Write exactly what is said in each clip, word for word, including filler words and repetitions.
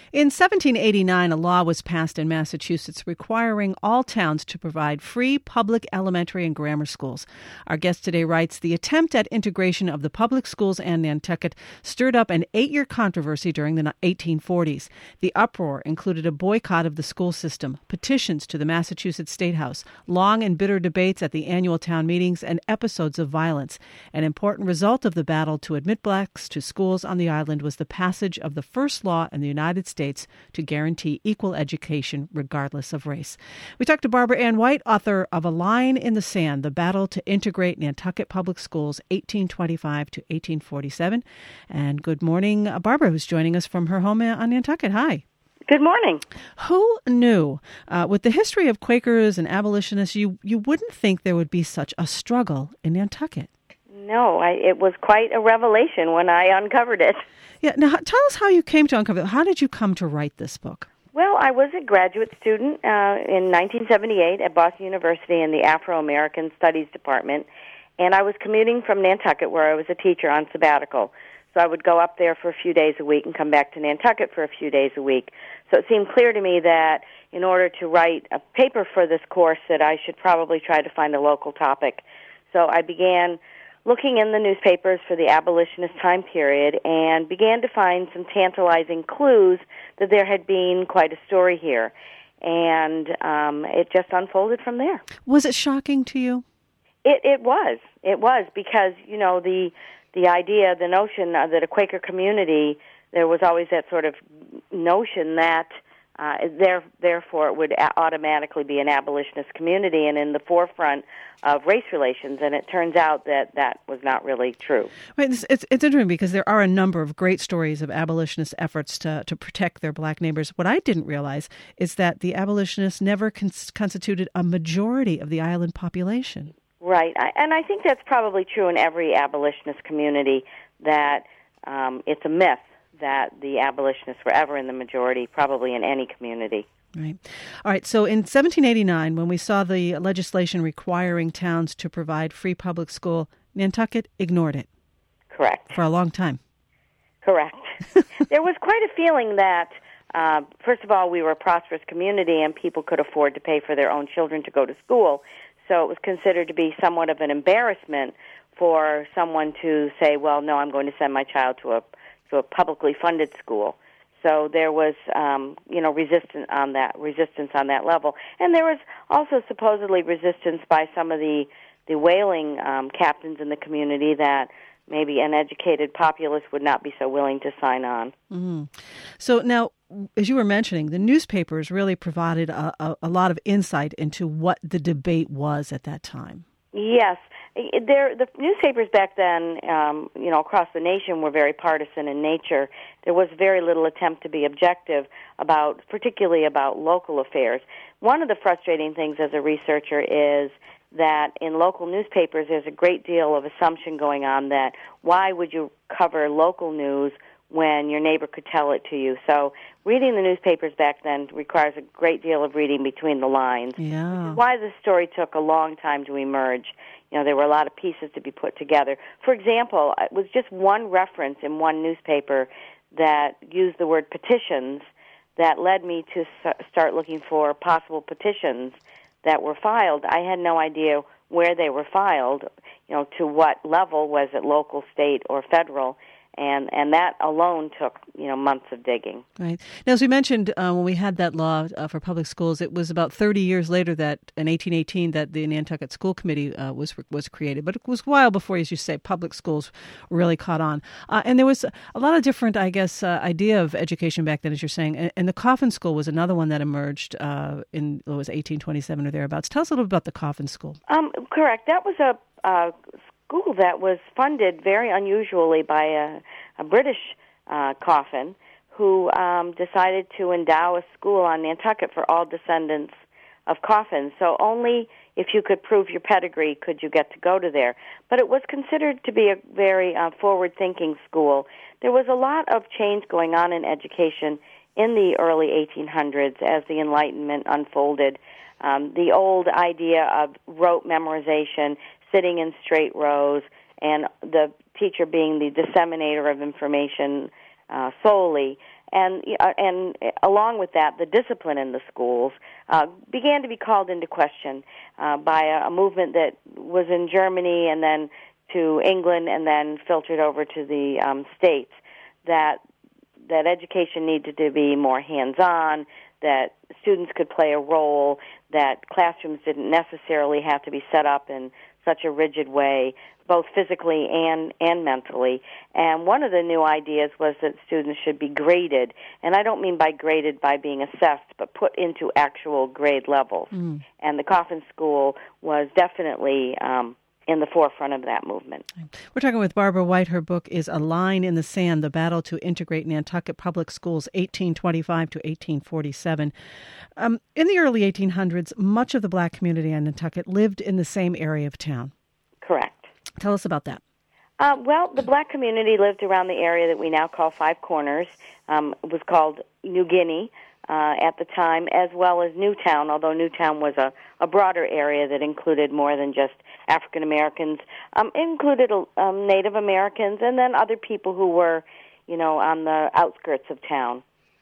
In seventeen eighty-nine, a law was passed in Massachusetts requiring all towns to provide free public elementary and grammar schools. Our guest today writes, the attempt at integration of the public schools and Nantucket stirred up an eight-year controversy during the eighteen forties. The uproar included a boycott of the school system, petitions to the Massachusetts State House, long and bitter debates at the annual town meetings, and episodes of violence. An important result of the battle to admit blacks to schools on the island was the passage of the first law in the United States to guarantee equal education regardless of race. We talked to Barbara Ann White, author of A Line in the Sand, The Battle to Integrate Nantucket Public Schools, eighteen twenty-five to eighteen forty-seven. And good morning, Barbara, who's joining us from her home on Nantucket. Hi. Good morning. Who knew? Uh, with the history of Quakers and abolitionists, you, you wouldn't think there would be such a struggle in Nantucket. No, I, it was quite a revelation when I uncovered it. Yeah. Now, tell us how you came to uncover it. How did you come to write this book? Well, I was a graduate student uh, in nineteen seventy-eight at Boston University in the Afro-American Studies Department, and I was commuting from Nantucket, where I was a teacher on sabbatical. So I would go up there for a few days a week and come back to Nantucket for a few days a week. So it seemed clear to me that in order to write a paper for this course that I should probably try to find a local topic. So I began looking in the newspapers for the abolitionist time period and began to find some tantalizing clues that there had been quite a story here. And um, it just unfolded from there. Was it shocking to you? It, it was. It was because, you know, the the idea, the notion uh, that a Quaker community, there was always that sort of notion that uh, there, therefore it would a- automatically be an abolitionist community and in the forefront of race relations, and it turns out that that was not really true. Right, it's, it's, it's interesting because there are a number of great stories of abolitionist efforts to, to protect their black neighbors. What I didn't realize is that the abolitionists never cons- constituted a majority of the island population. Right, I, and I think that's probably true in every abolitionist community, that um, it's a myth that the abolitionists were ever in the majority, probably in any community. Right. All right. So in seventeen eighty-nine, when we saw the legislation requiring towns to provide free public school, Nantucket ignored it. Correct. For a long time. Correct. There was quite a feeling that, uh, first of all, we were a prosperous community and people could afford to pay for their own children to go to school. So it was considered to be somewhat of an embarrassment for someone to say, well, no, I'm going to send my child to a to a publicly funded school. So there was, um, you know, resistance on that resistance on that level, and there was also supposedly resistance by some of the the whaling um, captains in the community that maybe an educated populace would not be so willing to sign on. Mm-hmm. So now, as you were mentioning, the newspapers really provided a, a, a lot of insight into what the debate was at that time. Yes. There, the newspapers back then, um, you know, across the nation were very partisan in nature. There was very little attempt to be objective about, particularly about local affairs. One of the frustrating things as a researcher is that in local newspapers there's a great deal of assumption going on that why would you cover local news when your neighbor could tell it to you. So reading the newspapers back then requires a great deal of reading between the lines. Yeah. Which is why the story took a long time to emerge. You know, there were a lot of pieces to be put together. For example, it was just one reference in one newspaper that used the word petitions that led me to start looking for possible petitions that were filed. I had no idea where they were filed, you know, to what level, was it local, state, or federal. And and that alone took, you know, months of digging. Right. Now, as we mentioned, uh, when we had that law uh, for public schools, it was about thirty years later that, in eighteen eighteen, that the Nantucket School Committee uh, was was created. But it was a while before, as you say, public schools really caught on. Uh, and there was a lot of different, I guess, uh, idea of education back then, as you're saying. And, and the Coffin School was another one that emerged uh, in, it was eighteen twenty-seven or thereabouts. Tell us a little bit about the Coffin School. Um, correct. That was a uh, school that was funded very unusually by a, a British uh, coffin who um, decided to endow a school on Nantucket for all descendants of coffins. So only if you could prove your pedigree could you get to go to there. But it was considered to be a very uh, forward-thinking school. There was a lot of change going on in education in the early eighteen hundreds as the Enlightenment unfolded. Um, the old idea of rote memorization, sitting in straight rows, and the teacher being the disseminator of information uh, solely, and uh, and along with that, the discipline in the schools uh, began to be called into question uh, by a, a movement that was in Germany and then to England and then filtered over to the um, States, that that education needed to be more hands-on, that students could play a role, that classrooms didn't necessarily have to be set up in such a rigid way, both physically and, and mentally. And one of the new ideas was that students should be graded. And I don't mean by graded by being assessed, but put into actual grade levels. Mm. And the Coffin School was definitely um, in the forefront of that movement. We're talking with Barbara White. Her book is A Line in the Sand, The Battle to Integrate Nantucket Public Schools, eighteen twenty-five to eighteen forty-seven. Um, in the early eighteen hundreds, much of the black community on Nantucket lived in the same area of town. Correct. Tell us about that. Uh, well, the black community lived around the area that we now call Five Corners. Um, it was called New Guinea uh, at the time, as well as Newtown, although Newtown was a, a broader area that included more than just African Americans. Um, it included um, Native Americans and then other people who were, you know, on the outskirts of town.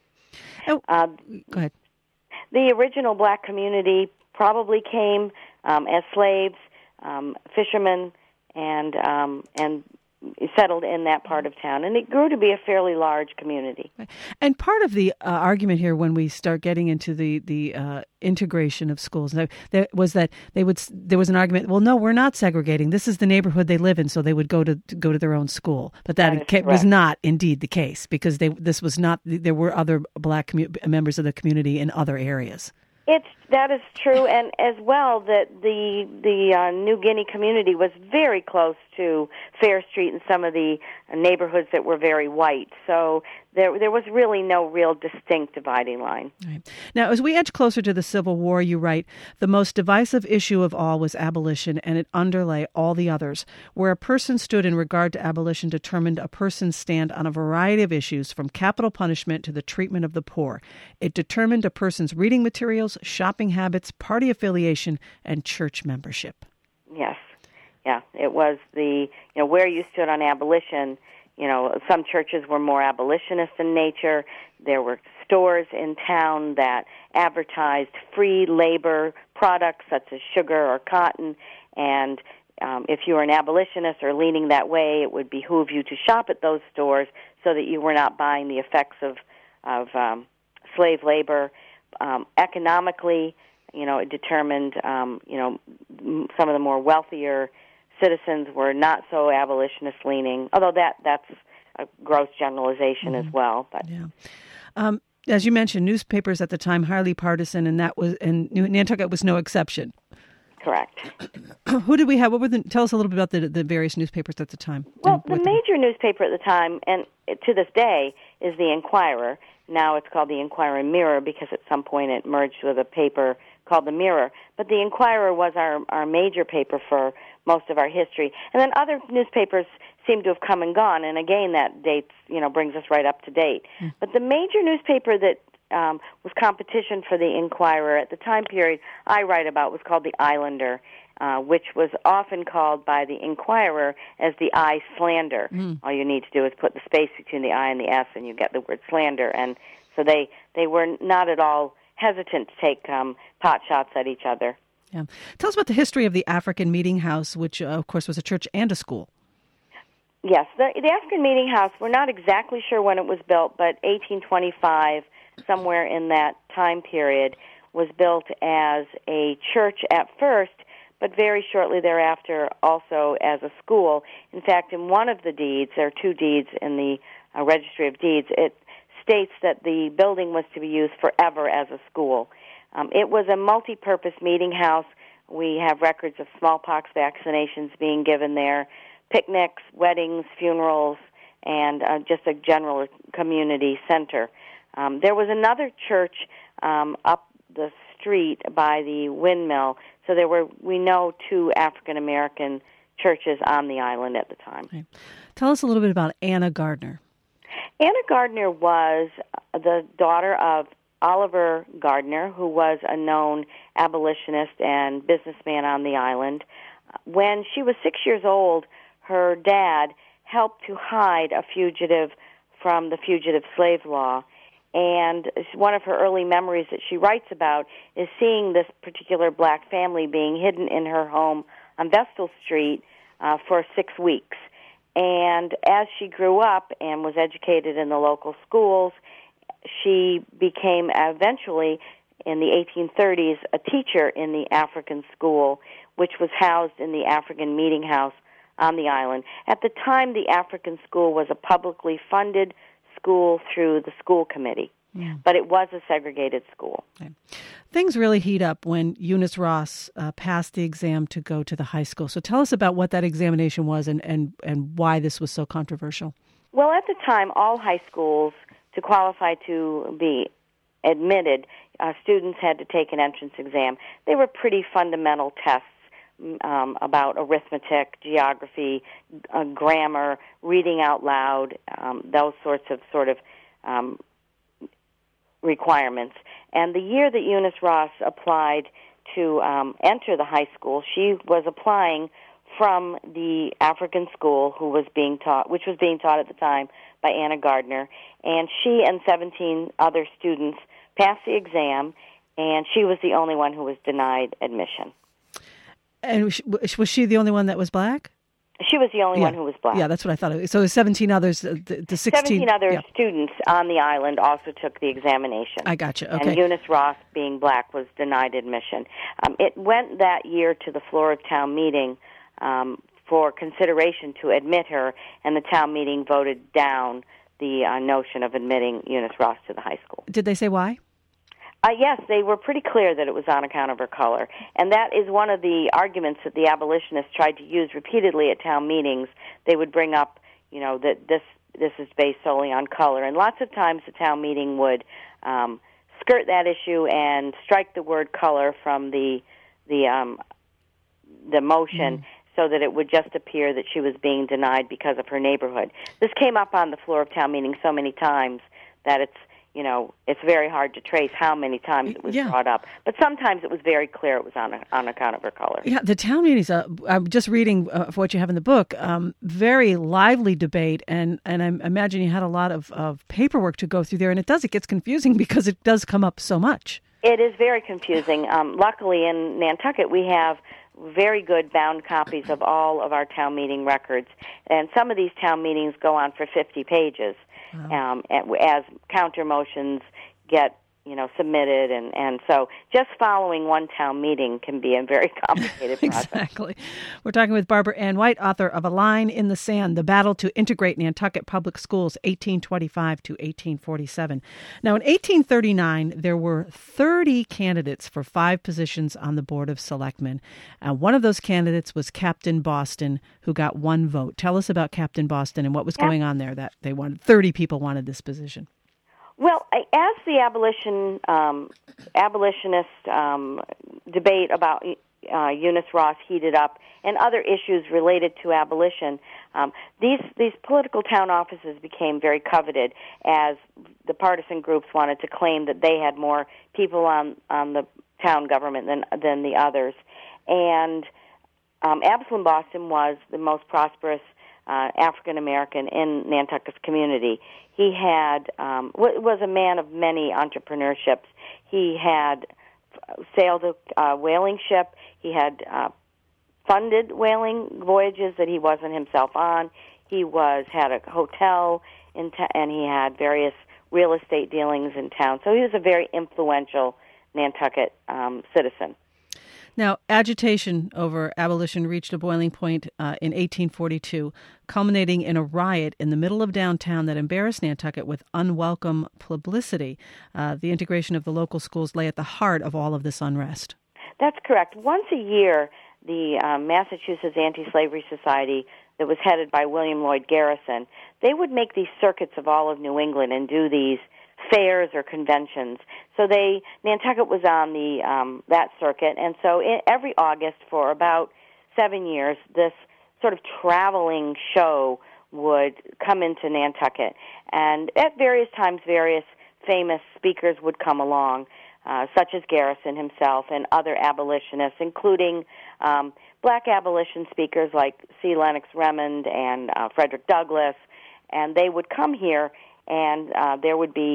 Oh, uh, go ahead. The original black community probably came um, as slaves, um, fishermen, and um, and settled in that part of town. And it grew to be a fairly large community. And part of the uh, argument here when we start getting into the, the uh, integration of schools there was that they would there was an argument, well, no, we're not segregating. This is the neighborhood they live in, so they would go to, to go to their own school. But that, that was not indeed the case, because they this was not there were other black commu- members of the community in other areas. It's that is true, and as well that the the uh, New Guinea community was very close to Fair Street and some of the neighborhoods that were very white. So there there was really no real distinct dividing line. Right. Now, as we edge closer to the Civil War, you write, the most divisive issue of all was abolition, and it underlay all the others. Where a person stood in regard to abolition determined a person's stand on a variety of issues, from capital punishment to the treatment of the poor. It determined a person's reading materials, shopping habits, party affiliation, and church membership. Yes. Yeah, it was the, you know, where you stood on abolition. You know, some churches were more abolitionist in nature. There were stores in town that advertised free labor products such as sugar or cotton. And um, if you were an abolitionist or leaning that way, it would behoove you to shop at those stores so that you were not buying the effects of, of um, slave labor. Um, economically, you know, it determined, um, you know, some of the more wealthier citizens were not so abolitionist-leaning, although that that's a gross generalization mm-hmm. as well. But yeah, um, as you mentioned, newspapers at the time highly partisan, and that was and Nantucket was no exception. Correct. Who did we have? What were the? Tell us a little bit about the the various newspapers at the time. Well, the major newspaper at the time, and to this day, is the Enquirer. Now it's called the Enquirer and Mirror because at some point it merged with a paper called the Mirror. But the Enquirer was our our major paper for most of our history. And then other newspapers seem to have come and gone, and again, that dates, you know, brings us right up to date. Mm. But the major newspaper that um, was competition for the Enquirer at the time period I write about was called the Islander, uh, which was often called by the Enquirer as the I slander. Mm. All you need to do is put the space between the I and the S, and you get the word slander. And so they, they were not at all hesitant to take um, pot shots at each other. Yeah. Tell us about the history of the African Meeting House, which, uh, of course, was a church and a school. Yes, the, the African Meeting House, we're not exactly sure when it was built, but eighteen twenty-five, somewhere in that time period, was built as a church at first, but very shortly thereafter also as a school. In fact, in one of the deeds, there are two deeds in the uh, Registry of Deeds, it states that the building was to be used forever as a school. Um, it was a multi-purpose meeting house. We have records of smallpox vaccinations being given there, picnics, weddings, funerals, and uh, just a general community center. Um, there was another church um, up the street by the windmill, so there were, we know, two African-American churches on the island at the time. Okay. Tell us a little bit about Anna Gardner. Anna Gardner was the daughter of Oliver Gardner, who was a known abolitionist and businessman on the island. When she was six years old, her dad helped to hide a fugitive from the fugitive slave law, And one of her early memories that she writes about is seeing this particular black family being hidden in her home on Vestal Street uh, for six weeks. And as she grew up and was educated in the local schools, she became eventually, in the eighteen thirties, a teacher in the African school, which was housed in the African Meeting House on the island. At the time, the African school was a publicly funded school through the school committee, yeah. but it was a segregated school. Okay. Things really heat up when Eunice Ross uh, passed the exam to go to the high school. So tell us about what that examination was and, and, and why this was so controversial. Well, at the time, all high schools, to qualify to be admitted, uh, students had to take an entrance exam. They were pretty fundamental tests um, about arithmetic, geography, uh, grammar, reading out loud, um, those sorts of sort of um, requirements. And the year that Eunice Ross applied to um, enter the high school, she was applying from the African school who was being taught, which was being taught at the time by Anna Gardner, and she and seventeen other students passed the exam, and she was the only one who was denied admission. And was she the only one that was black? She was the only yeah. one who was black. Yeah, that's what I thought. So seventeen others, the, the sixteen... seventeen other yeah. students on the island also took the examination. I gotcha, okay. And Eunice Ross, being black, was denied admission. Um, it went that year to the floor of town meeting um, for consideration to admit her, and the town meeting voted down the uh, notion of admitting Eunice Ross to the high school. Did they say why? Uh, yes, they were pretty clear that it was on account of her color. And that is one of the arguments that the abolitionists tried to use repeatedly at town meetings. They would bring up, you know, that this this is based solely on color. And lots of times the town meeting would um, skirt that issue and strike the word color from the the um, the motion, mm. so that it would just appear that she was being denied because of her neighborhood. This came up on the floor of town meeting so many times that it's, you know, it's very hard to trace how many times it was yeah. brought up. But sometimes it was very clear it was on a, on account of her color. Yeah, the town meetings, uh, I'm just reading uh, what you have in the book, um, very lively debate, and, and I imagine you had a lot of, of paperwork to go through there, and it does, it gets confusing because it does come up so much. It is very confusing. Um, luckily in Nantucket we have very good bound copies of all of our town meeting records, and some of these town meetings go on for fifty pages. Wow. Um, as counter motions get, you know, submitted, and, and so just following one town meeting can be a very complicated process. Exactly. We're talking with Barbara Ann White, author of A Line in the Sand, The Battle to Integrate Nantucket Public Schools, eighteen twenty-five to eighteen forty-seven. Now, in eighteen thirty-nine, there were thirty candidates for five positions on the Board of Selectmen. Uh, one of those candidates was Captain Boston, who got one vote. Tell us about Captain Boston and what was going on there that they wanted. thirty people wanted this position. Well, as the abolition um, abolitionist um, debate about uh, Eunice Ross heated up and other issues related to abolition, um, these these political town offices became very coveted as the partisan groups wanted to claim that they had more people on on the town government than than the others. And um, Absalom Boston was the most prosperous Uh, African American in Nantucket's community. He had um, w- was a man of many entrepreneurships. He had sailed a uh, whaling ship. He had uh, funded whaling voyages that he wasn't himself on. He was had a hotel in ta- and he had various real estate dealings in town. So he was a very influential Nantucket um, citizen. Now, agitation over abolition reached a boiling point uh, in eighteen forty-two, culminating in a riot in the middle of downtown that embarrassed Nantucket with unwelcome publicity. Uh, the integration of the local schools lay at the heart of all of this unrest. That's correct. Once a year, the um, Massachusetts Anti-Slavery Society, that was headed by William Lloyd Garrison, they would make these circuits of all of New England and do these fairs or conventions. So they Nantucket was on the um, that circuit, and so in, every August for about seven years, this sort of traveling show would come into Nantucket, and at various times, various famous speakers would come along, uh, such as Garrison himself and other abolitionists, including um, black abolition speakers like C. Lennox Remond and uh, Frederick Douglass, and they would come here, and uh, there would be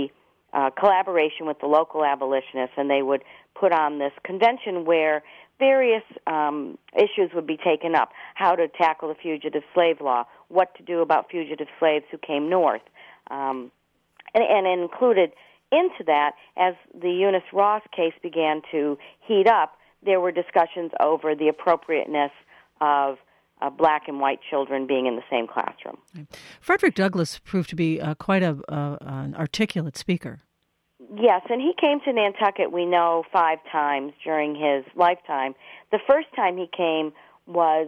uh, collaboration with the local abolitionists, and they would put on this convention where various um, issues would be taken up: how to tackle the fugitive slave law, what to do about fugitive slaves who came north, um, and, and it included into that, as the Eunice Ross case began to heat up, there were discussions over the appropriateness of uh, black and white children being in the same classroom. Frederick Douglass proved to be uh, quite a, uh, an articulate speaker. Yes, and he came to Nantucket, we know, five times during his lifetime. The first time he came was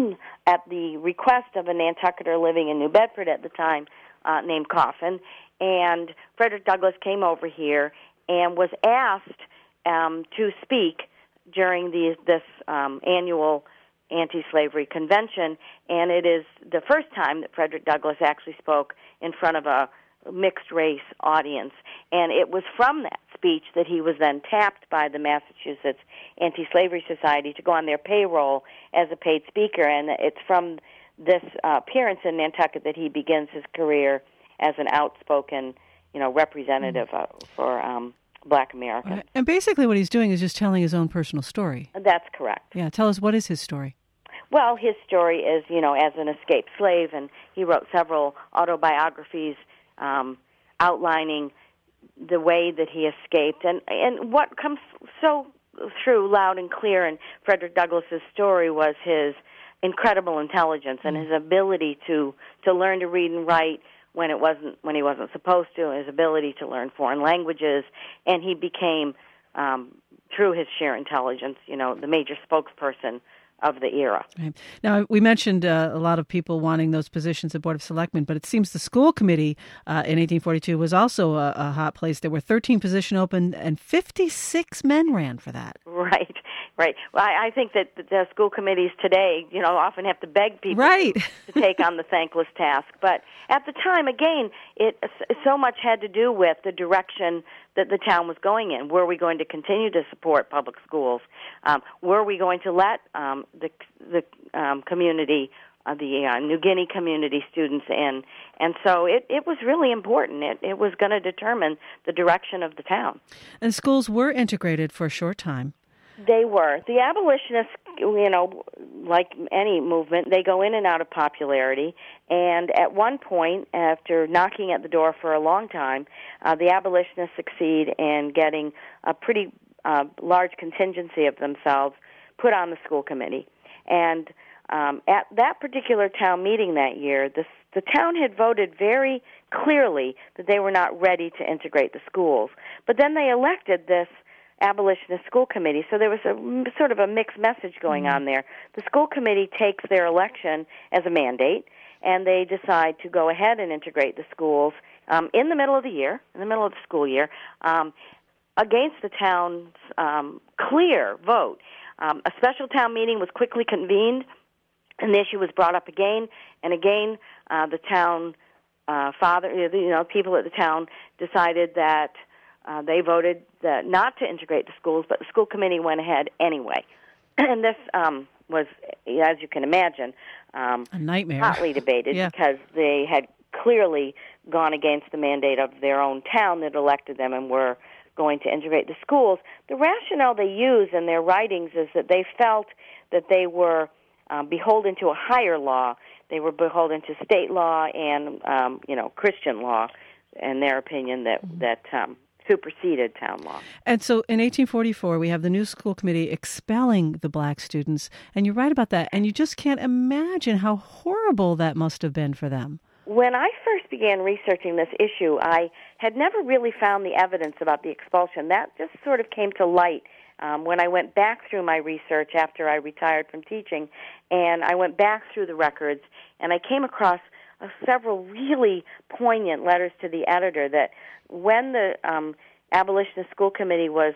at the request of a Nantucketer living in New Bedford at the time, uh, named Coffin, and Frederick Douglass came over here and was asked um, to speak during the, this um, annual anti-slavery convention, and it is the first time that Frederick Douglass actually spoke in front of a mixed-race audience. And it was from that speech that he was then tapped by the Massachusetts Anti-Slavery Society to go on their payroll as a paid speaker, and it's from this uh, appearance in Nantucket that he begins his career as an outspoken, you know, representative uh, for um, black Americans. And basically what he's doing is just telling his own personal story. That's correct. Yeah, tell us, what is his story? Well, his story is, you know, as an escaped slave, and he wrote several autobiographies um, outlining the way that he escaped. And, and what comes so through loud and clear in Frederick Douglass's story was his incredible intelligence and his ability to, to learn to read and write when it wasn't when he wasn't supposed to, his ability to learn foreign languages, and he became, um, through his sheer intelligence, you know, the major spokesperson of the era. Right. Now, we mentioned uh, a lot of people wanting those positions at Board of Selectmen, but it seems the school committee uh, in eighteen forty-two was also a, a hot place. There were thirteen positions open, and fifty-six men ran for that. Right, right. Well, I, I think that the school committees today, you know, often have to beg people right. to, to take on the thankless task. But at the time, again, it so much had to do with the direction that the town was going in. Were we going to continue to support public schools? Um, were we going to let um, the the um, community, uh, the uh, New Guinea community students in? And so it, it was really important. It, it was going to determine the direction of the town. And schools were integrated for a short time. They were. The abolitionists, you know, like any movement, they go in and out of popularity. And at one point, after knocking at the door for a long time, uh, the abolitionists succeed in getting a pretty uh, large contingency of themselves put on the school committee. And um, at that particular town meeting that year, the, the town had voted very clearly that they were not ready to integrate the schools. But then they elected this abolitionist school committee, so there was a sort of a mixed message going mm-hmm. on there. The school committee takes their election as a mandate, and they decide to go ahead and integrate the schools um, in the middle of the year, in the middle of the school year, um, against the town's um, clear vote. Um, a special town meeting was quickly convened, and the issue was brought up again and again. Uh, the town uh, father, you know, people at the town decided that Uh, they voted uh, not to integrate the schools, but the school committee went ahead anyway. And this um, was, as you can imagine, um, a nightmare. Hotly debated yeah. because they had clearly gone against the mandate of their own town that elected them and were going to integrate the schools. The rationale they use in their writings is that they felt that they were um, beholden to a higher law. They were beholden to state law and, um, you know, Christian law, in their opinion, that, mm-hmm. that um, superseded town law. And so in eighteen forty-four, we have the new school committee expelling the black students, and you're right about that, and you just can't imagine how horrible that must have been for them. When I first began researching this issue, I had never really found the evidence about the expulsion. That just sort of came to light um, when I went back through my research after I retired from teaching, and I went back through the records, and I came across uh, several really poignant letters to the editor that when the um, abolitionist school committee was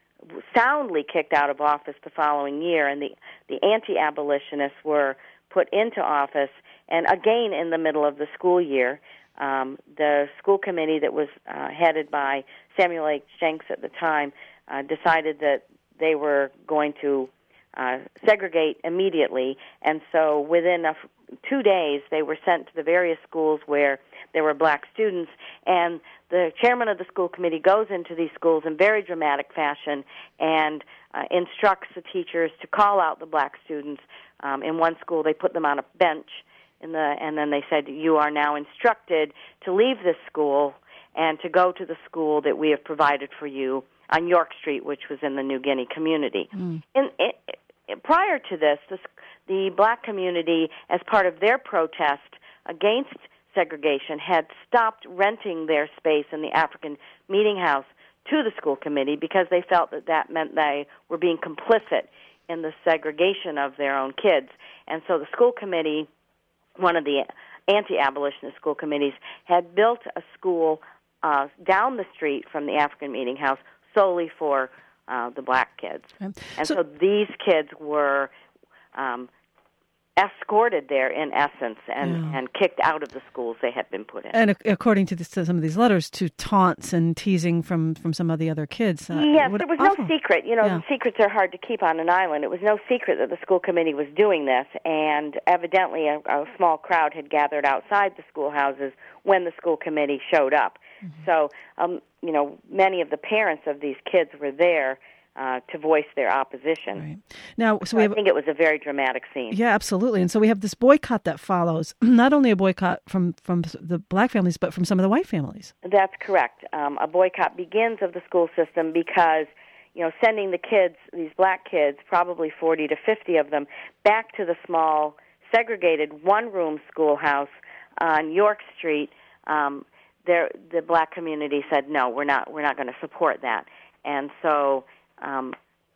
soundly kicked out of office the following year, and the, the anti-abolitionists were put into office, and again in the middle of the school year, um, the school committee that was uh, headed by Samuel H. Jenks at the time uh, decided that they were going to uh, segregate immediately, and so within a two days, they were sent to the various schools where there were black students, and the chairman of the school committee goes into these schools in very dramatic fashion and uh, instructs the teachers to call out the black students. Um, in one school, they put them on a bench, in the, and then they said, you are now instructed to leave this school and to go to the school that we have provided for you on York Street, which was in the New Guinea community. Mm. In, in, in, prior to this, the, the black community, as part of their protest against segregation, had stopped renting their space in the African Meeting House to the school committee because they felt that that meant they were being complicit in the segregation of their own kids. And so the school committee, one of the anti-abolitionist school committees, had built a school uh, down the street from the African Meeting House solely for uh, the black kids. Okay. And so, so these kids were um, escorted there, in essence, and, yeah. and kicked out of the schools they had been put in. And according to, this, to some of these letters, to taunts and teasing from, from some of the other kids. Uh, yes, there was awful. no secret. You know, yeah. secrets are hard to keep on an island. It was no secret that the school committee was doing this, and evidently a, a small crowd had gathered outside the schoolhouses when the school committee showed up. Mm-hmm. So, um, you know, many of the parents of these kids were there Uh, to voice their opposition. Right. Now, so, so we have, I think it was a very dramatic scene. Yeah, absolutely. And so we have this boycott that follows, not only a boycott from, from the black families, but from some of the white families. That's correct. Um, a boycott begins of the school system because, you know, sending the kids, these black kids, probably forty to fifty of them, back to the small, segregated one-room schoolhouse on York Street, um, there, the black community said, no, we're not, we're not going to support that. And so, Um,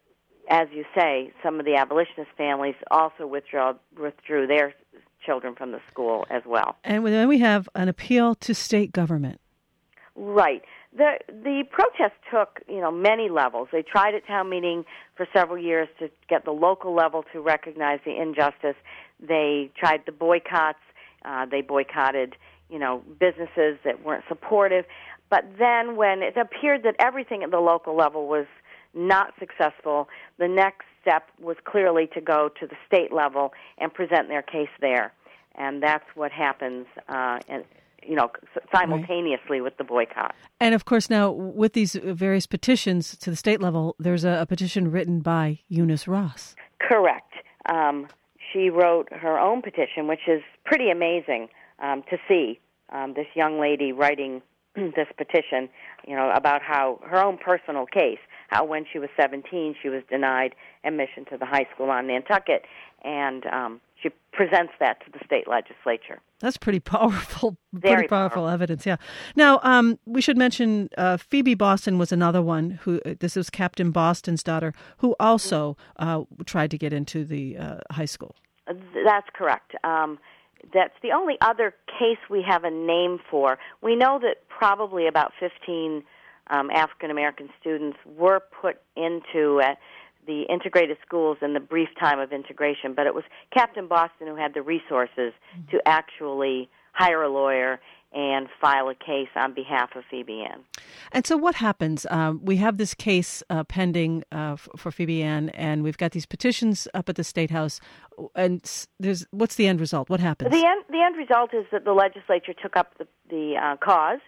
as you say, some of the abolitionist families also withdrew, withdrew their children from the school as well. And then we have an appeal to state government. Right. The the protest took, you know, many levels. They tried at town meeting for several years to get the local level to recognize the injustice. They tried the boycotts. Uh, they boycotted, you know, businesses that weren't supportive. But then when it appeared that everything at the local level was not successful, the next step was clearly to go to the state level and present their case there. And that's what happens, uh, and, you know, simultaneously right. with the boycott. And, of course, now, with these various petitions to the state level, there's a, a petition written by Eunice Ross. Correct. Um, she wrote her own petition, which is pretty amazing um, to see, um, this young lady writing this petition, you know, about how her own personal case, how when she was seventeen she was denied admission to the high school on Nantucket, and um, she presents that to the state legislature. That's pretty powerful, Very pretty powerful, powerful evidence, yeah. Now, um, we should mention uh, Phoebe Boston was another one who, this was Captain Boston's daughter, who also uh, tried to get into the uh, high school. That's correct. Um, That's the only other case we have a name for. We know that probably about fifteen um, African-American students were put into uh, the integrated schools in the brief time of integration, but it was Captain Boston who had the resources mm-hmm. to actually hire a lawyer and file a case on behalf of Phoebe Ann. And so what happens? Um, we have this case uh, pending uh, f- for Phoebe Ann, and we've got these petitions up at the State House. And there's what's the end result? What happens? The end, the end result is that the legislature took up the, the uh, cause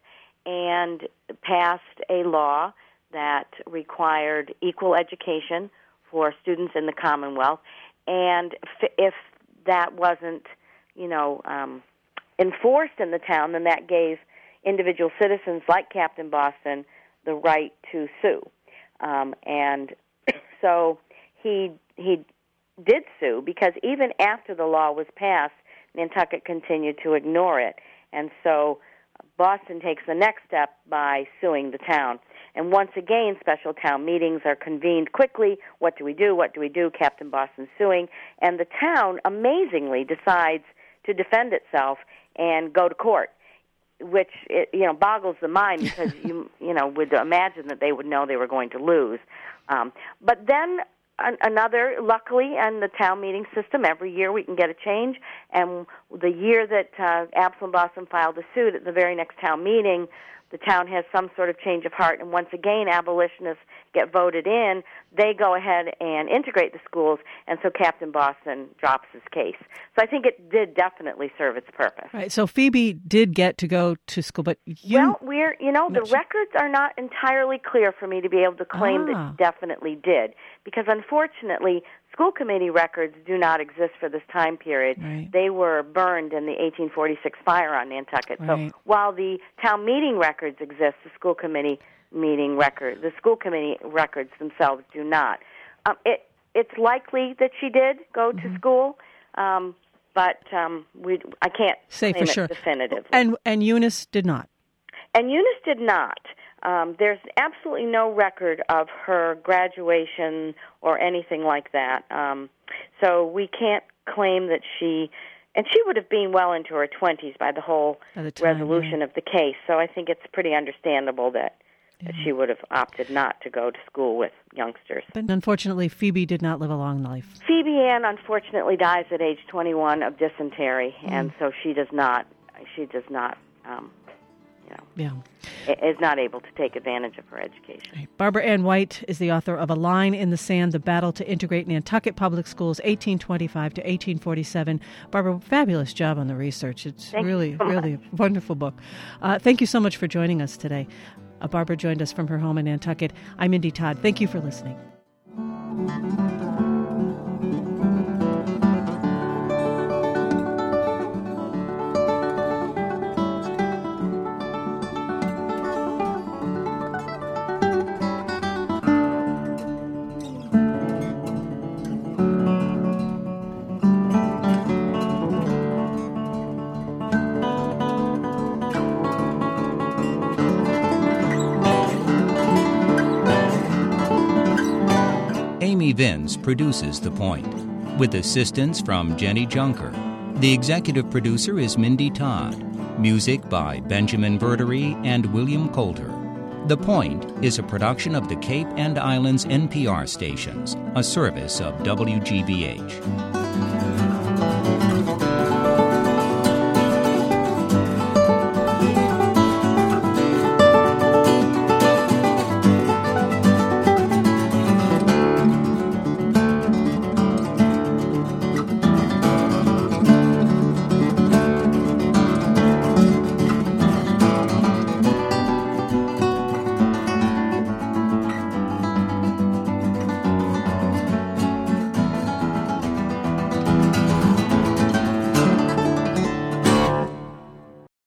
and passed a law that required equal education for students in the Commonwealth. And f- if that wasn't, you know, um, enforced in the town, then that gave individual citizens like Captain Boston the right to sue. Um, and so he he did sue because even after the law was passed, Nantucket continued to ignore it. And so Boston takes the next step by suing the town. And once again, special town meetings are convened quickly. What do we do? What do we do? Captain Boston's suing. And the town amazingly decides to defend itself and go to court, which it, you know boggles the mind because you you know would imagine that they would know they were going to lose. Um, but then an, another, luckily, in the town meeting system, every year we can get a change, and the year that uh, Absalom Boston filed a suit, at the very next town meeting, the town has some sort of change of heart, and once again, abolitionists get voted in. They go ahead and integrate the schools, and so Captain Boston drops his case. So I think it did definitely serve its purpose. Right. So Phoebe did get to go to school, but you... Well, we're, you know, the records are not entirely clear for me to be able to claim ah. that she definitely did, because unfortunately, school committee records do not exist for this time period. Right. They were burned in the eighteen forty-six fire on Nantucket. Right. So while the town meeting records exist, the school committee meeting record, the school committee records themselves do not. Um, it it's likely that she did go to mm-hmm. school, um, but um, we I can't say claim for it sure definitively. And and Eunice did not. And Eunice did not. Um, there's absolutely no record of her graduation or anything like that. Um, so we can't claim that she, and she would have been well into her twenties by the whole by the time, resolution yeah. of the case. So I think it's pretty understandable that, yeah. that she would have opted not to go to school with youngsters. But unfortunately, Phoebe did not live a long life. Phoebe Ann unfortunately dies at age twenty-one of dysentery, mm. and so she does not, she does not, um, you know, yeah. is not able to take advantage of her education. Right. Barbara Ann White is the author of A Line in the Sand, The Battle to Integrate Nantucket Public Schools, eighteen twenty-five to eighteen forty-seven. Barbara, fabulous job on the research. It's thank really, so really a wonderful book. Uh, thank you so much for joining us today. Uh, Barbara joined us from her home in Nantucket. I'm Mindy Todd. Thank you for listening. Amy Vince produces The Point, with assistance from Jenny Junker. The executive producer is Mindy Todd. Music by Benjamin Verdery and William Coulter. The Point is a production of the Cape and Islands N P R stations, a service of W G B H.